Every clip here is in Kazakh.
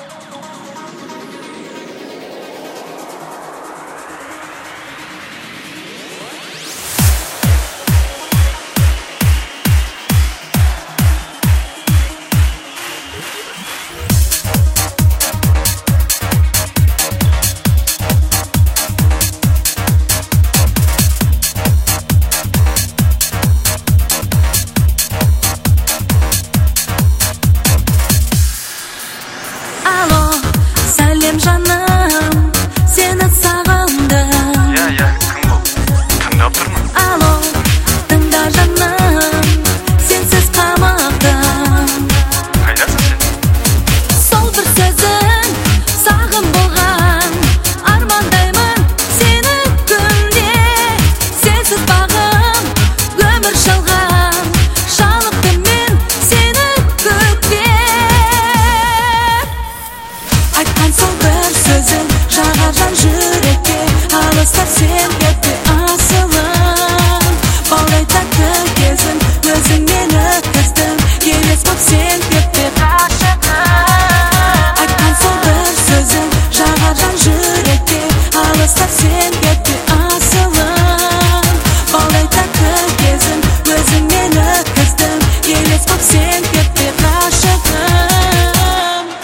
Жаным, сені сағындым. Кім бұл? Тыңдап тұрмын. Алло, тыңда жаным, сенсіз қамалдым. Қайдасың сен? Сол бір сөзің сағым болған, армандаймын сені күнде. Сенсіз бағым өмір жалған, жалықтым мен сені көкте. Айтқан сол бір сөзің жағар жан жүрекке, алыстап сен кетті асылым. Балдай тәтті кезім өзіңмен өткіздім, елес боп сен кетті ғашығым. Айтқан сол бір сөзің жағар жан жүрекке, алыстап сен кетті асылым. Балдай тәтті кезім өзіңмен өткіздім, елес боп сен кетті ғашығым.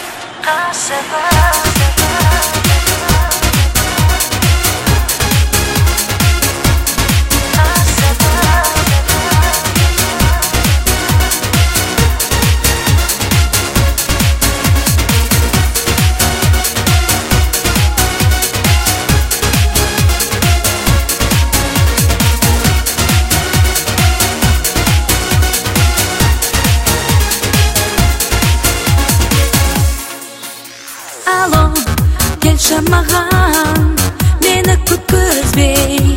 Алло, келші маған, мені күткізбей.